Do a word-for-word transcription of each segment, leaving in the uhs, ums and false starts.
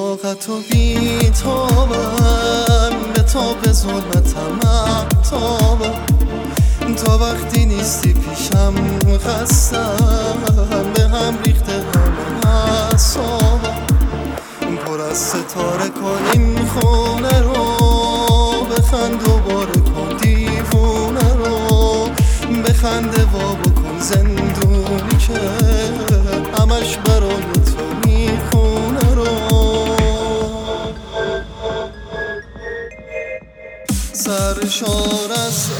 طاقت و بی‌تابم، به تاب ظلمتم احتابم. تا وقتی نیستی پیشم خستم، به هم ریخته همه اعصابم. پر از ستاره کنیم خونه رو، بخند دوباره کن دیوونه رو. بخنده وا بکن زندونی که همش برای تو میخونه رو. سرشار از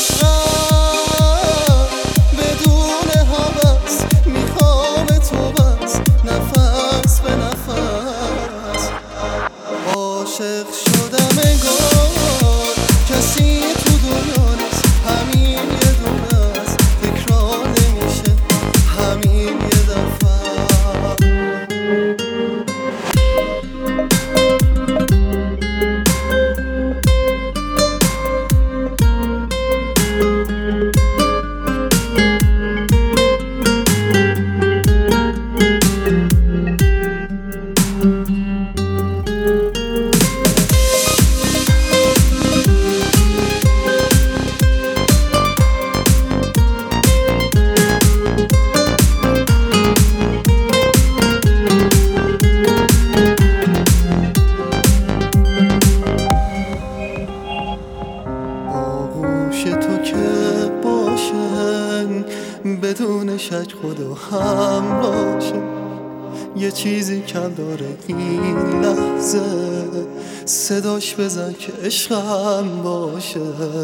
عشقم بدون هوس، میخوام تو بس نفس به نفس. عاشق شدم انگار کسی تو دنیا نیست، همین یه دونه است تکرار نمیشه، همین یه دفعه. تو که باشه بدون شک خدا هم باشه. یه چیزی کم داره این لحظه، صداش بزن که عشقم باشه.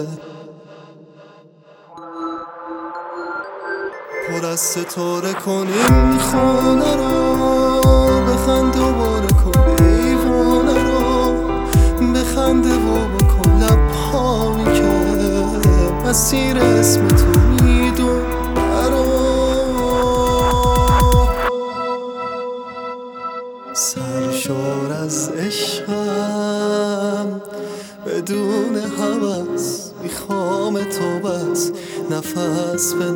پر از ستاره کنیم خونه رو، بخند دوباره کن دیوونه رو. بخنده و بکن لبهایی که مسیر اسم تو میدونه رو. سرشار از عشقم بدون هوس، میخوام تو بس نفس به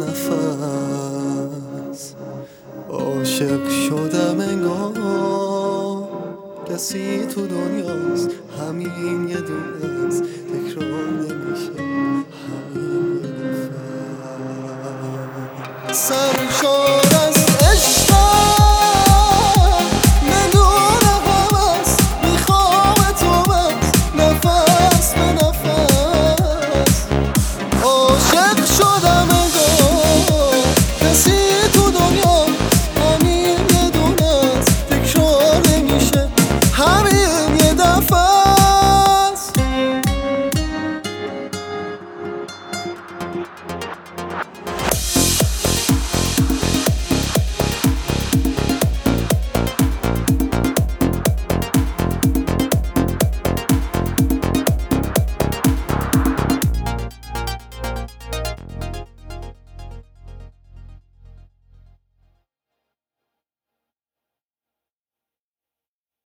نفس. عاشق شدم انگار کسی تو دنیاست، همین یه دونه است تکرار نمیشه، همین یه دفعه. سرشار